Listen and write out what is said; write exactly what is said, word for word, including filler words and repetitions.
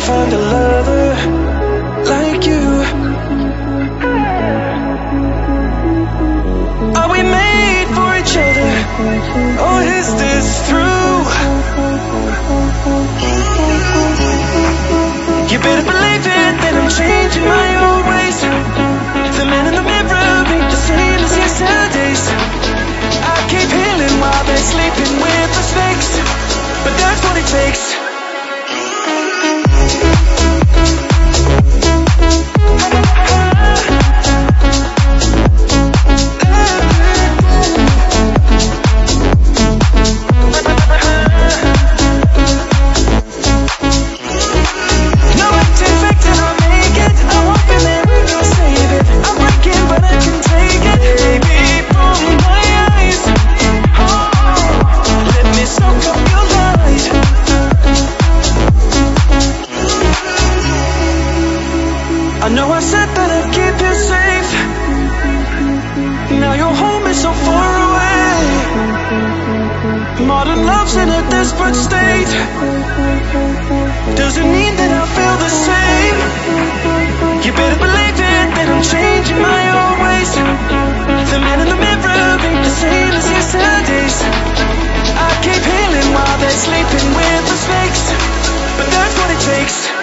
find a lover like you? Are we made for each other, or is this through? You better believe it, that I'm changing my old ways. The men in the mirror ain't the same as yesterday's. I keep healing while they're sleeping with the snakes, but that's what it takes. I know I said that I'd keep you safe. Now your home is so far away. Modern love's in a desperate state. Doesn't mean that I feel the same. You better believe it, that I'm changing my own ways. The man in the mirror ain't the same as yesterday's. I keep healing while they're sleeping with the snakes, but that's what it takes.